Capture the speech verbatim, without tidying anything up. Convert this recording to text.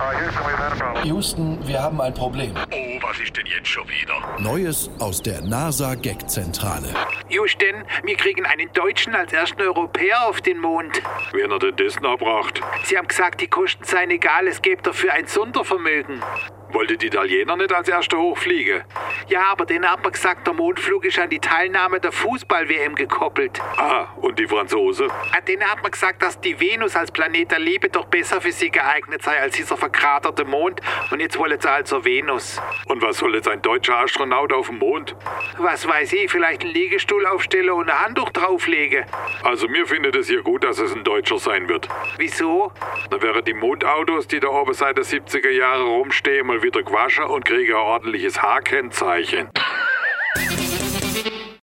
Houston, wir haben ein Problem. Oh, was ist denn jetzt schon wieder? Neues aus der NASA-Gag-Zentrale. Houston, wir kriegen einen Deutschen als ersten Europäer auf den Mond. Wen hat denn das nachgebracht? Sie haben gesagt, die Kosten seien egal, es gäbe dafür ein Sondervermögen. Wollte die Italiener nicht als Erster hochfliegen? Ja, aber denen hat man gesagt, der Mondflug ist an die Teilnahme der Fußball-W M gekoppelt. Ah, und die Franzosen? An denen hat man gesagt, dass die Venus als Planet der Liebe doch besser für sie geeignet sei als dieser verkraterte Mond. Und jetzt wollen sie also Venus. Und was soll jetzt ein deutscher Astronaut auf dem Mond? Was weiß ich, vielleicht einen Liegestuhl aufstellen und ein Handtuch drauflegen. Also mir findet es hier gut, dass es ein Deutscher sein wird. Wieso? Dann wären die Mondautos, die da oben seit den siebziger Jahren rumstehen, mal wieder gewaschen und kriegen ein ordentliches H-Kennzeichen.